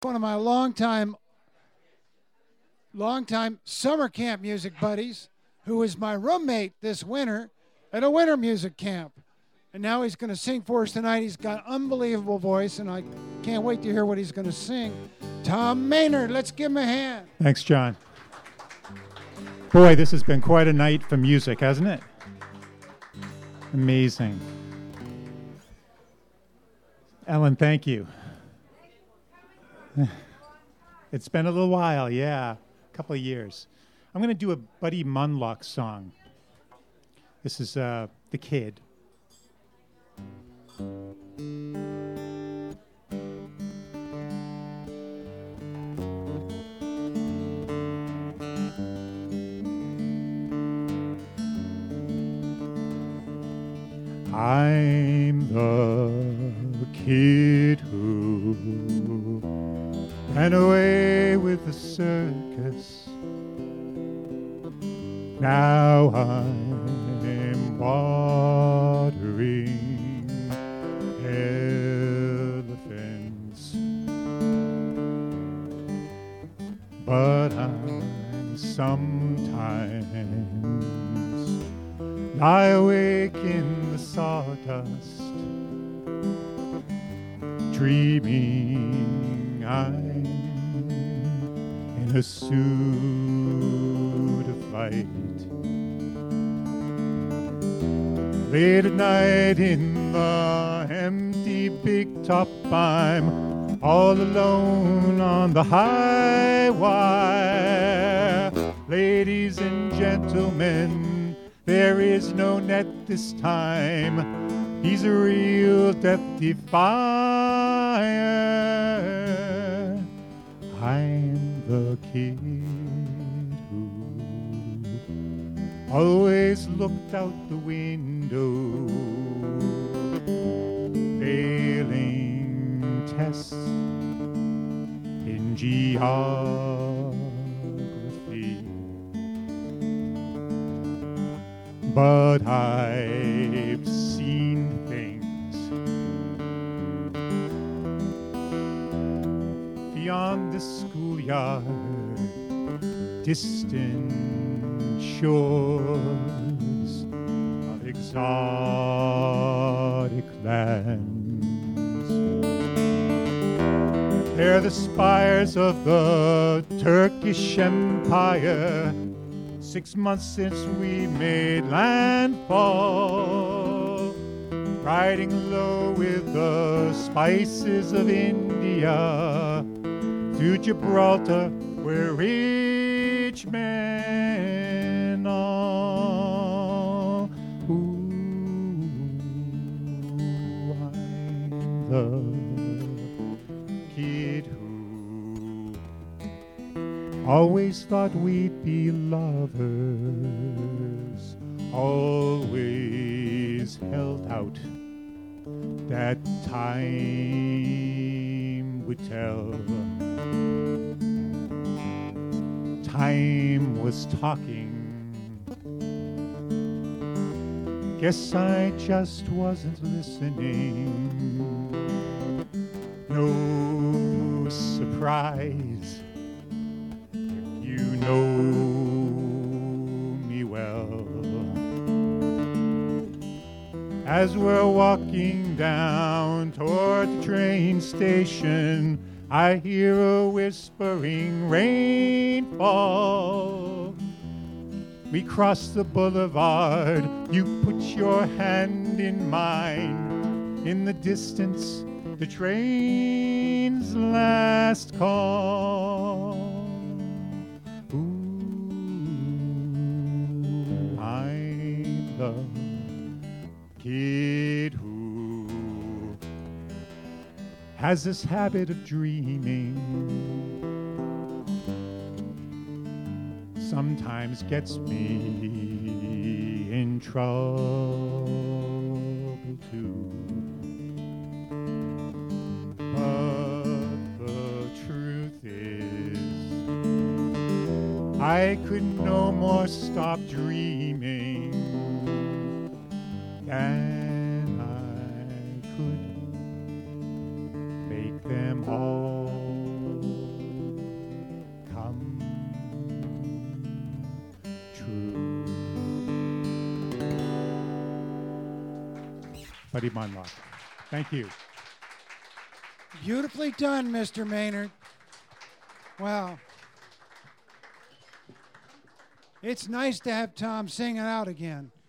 one of my longtime summer camp music buddies, who was my roommate this winter at a winter music camp. And now he's going to sing for us tonight. He's got an unbelievable voice, and I can't wait to hear what he's going to sing. Tom Maynard, let's give him a hand. Thanks, John. Boy, this has been quite a night for music, hasn't it? Amazing. Ellen, thank you. It's been a little while, yeah, a couple of years. I'm going to do a Buddy Munlock song. This is The Kid. I'm the kid who ran away with the circus. Now I'm watering elephants, but I sometimes lie awake in the sawdust, dreaming I'm in a suit of light. Late at night in the empty big top, I'm all alone on the high wire. Ladies and gentlemen, there is no net this time. He's a real death defier. I'm the kid who always looked out the window, failing tests in geography. But I've seen things beyond the schoolyard, distant shores of exotic lands. They're the spires of the Turkish Empire, 6 months since we made landfall, riding low with the spices of India to Gibraltar, where rich men are. Ooh, I'm the kid who always thought we'd be lovers, always held out that time would tell. Time was talking. Guess I just wasn't listening. No surprise, you know me well. As we're walking down toward the train station, I hear a whispering rainfall. We cross the boulevard, you put your hand in mine. In the distance, the train's last call. Ooh, I'm the kid who has this habit of dreaming, sometimes gets me in trouble too. But the truth is, I could no more stop dreaming than I could make them all true. Buddy Munlock. Thank you. Beautifully done, Mr. Maynard. Wow. It's nice to have Tom sing it out again.